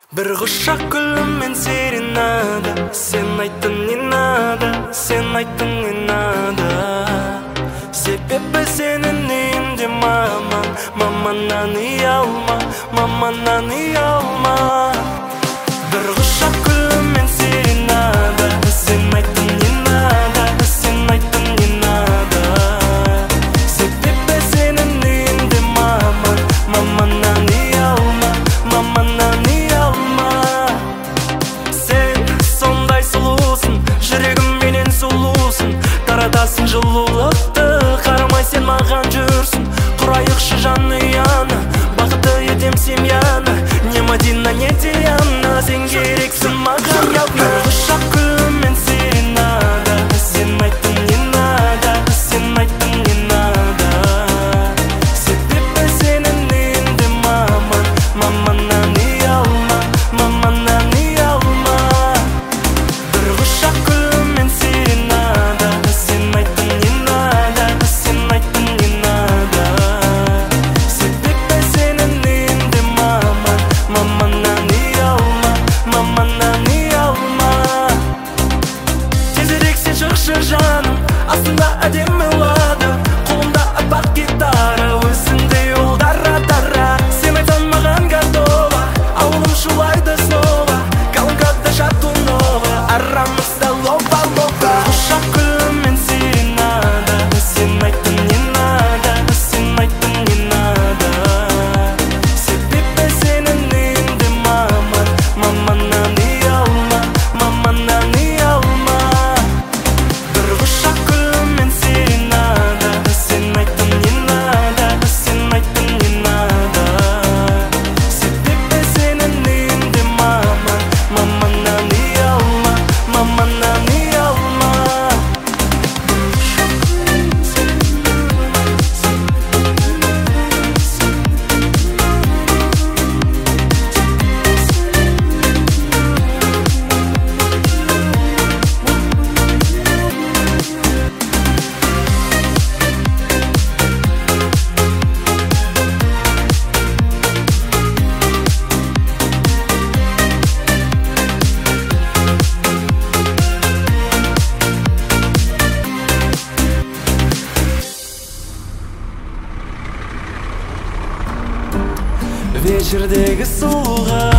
Bir құшақ гүлмен серенада, сен айттың не надо, сен айттың не надо. Себебі сенің үйінде маман, маманнан ұялма, маманнан ұялма. Bir құшақ гүлмен серенада, сен айттың не надо, сен айттың не надо. Себебі сенің үйінде маман, маманнан ұялма, маманнан ұялма. Сен сондай сұлусың, жүрегімменен сұлусың, таратасың жылулықты, қарамай сен маған жүрсің. Құрайықшы жан ұяны, бақытты етем семьяны, не Мадина, не Диана, сен керексің маған явно. Bir құшақ гүлмен серенада, сен айттың не надо, сен айттың не надо. Себебі сенің үйінде маман, маманнан ұялма, маманнан ұялма. Bir құшақ гүлмен серенада, сен айттың не надо, сен айттың не надо. Себебі сенің үйінде маман, маманнан ұялма, маманнан ұялма. Тезірек сен шықшы жаным, астында әдемі лады, қолымда аппақ гитара, өзіңдей ол дара-дара. Сен айтсаң маған готова, ауылым шулайды снова, колонкада жату нова, арамызда лова-лова. Құшақ гүлмен серенада, сен айттың не надо, сен айттың не надо. Себебі сенің үйінде маман, маманнан ұялма, маманнан ұялма. Bir құшақ гүлмен серенада, сен айттың не надо, сен айттың не надо. Себебі сенің үйінде маман, маманнан ұялма, маманнан ұялма. Вечердегі сұлуға